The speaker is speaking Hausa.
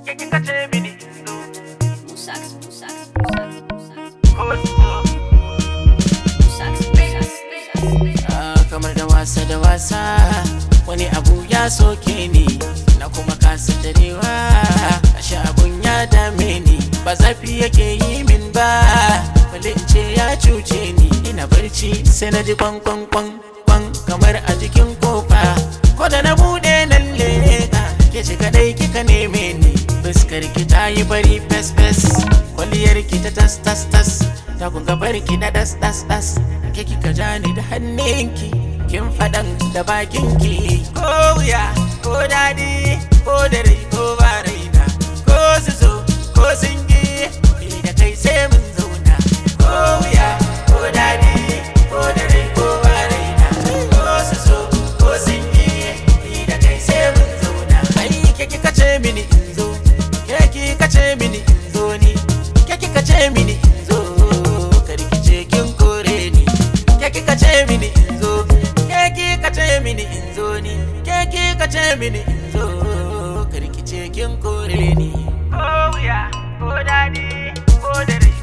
ke kika ce mini zo Musax. Kamar da wasa wani abu ya soke ni na kuma kasa tarewa, ashe abun ya dame ni, ba zafi yake yi min ba, bale in ce ya cuce ni. Ina barci sai na ji kwan kamar a jikin kofa, ko da na bude nan leka ke ce kadai kika neme ni. Fuskar ki ta yi bari fes kwalliyar ki ta tas ta kun gabar ki na das ke kika ja ni da hannunki, kin faɗan da bakinki. Ko wuya ko daɗi ko da rai ko ba raina, ko su zo ko sun yi ni da kai sai mun zauna. Ko wuya ko daɗi ko da rai ko ba raina, ko su zo ko sun yi ni da kai sai mun zauna. Ai ke kika ce mini in zo, ke kika ce mini in zo ni, ke kika ce mini in zo, karkice kin kore ni. Ke kika ce mini in zo, ke kika ce mini in zo ni, ke kika ce mini in zo, karkice kin kore ni. ko wuya ko daɗi ko da rai